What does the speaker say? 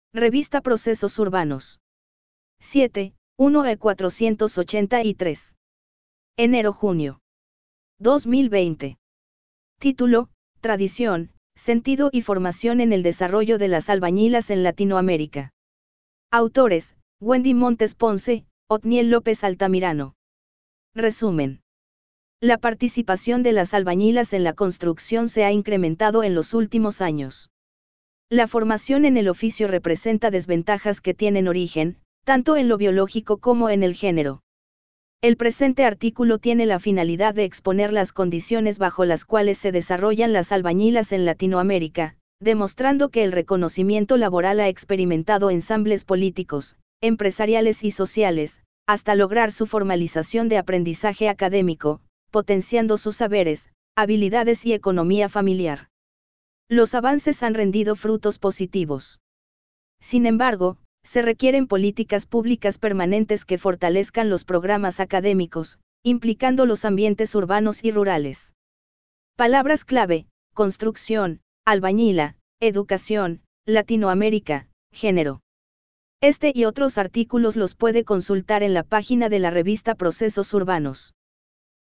Revista Procesos Urbanos. 7, 1E483. Enero-junio. 2020. Título: Tradición, sentido y formación en el desarrollo de las albañilas en Latinoamérica. Autores: Wendy Montes Ponce, Otniel López Altamirano. Resumen. La participación de las albañilas en la construcción se ha incrementado en los últimos años. La formación en el oficio representa desventajas que tienen origen, tanto en lo biológico como en el género. El presente artículo tiene la finalidad de exponer las condiciones bajo las cuales se desarrollan las albañilas en Latinoamérica, demostrando que el reconocimiento laboral ha experimentado ensambles políticos, empresariales y sociales, hasta lograr su formalización de aprendizaje académico, potenciando sus saberes, habilidades y economía familiar. Los avances han rendido frutos positivos. Sin embargo, se requieren políticas públicas permanentes que fortalezcan los programas académicos, implicando los ambientes urbanos y rurales. Palabras clave: construcción, albañila, educación, Latinoamérica, género. Este y otros artículos los puede consultar en la página de la revista Procesos Urbanos.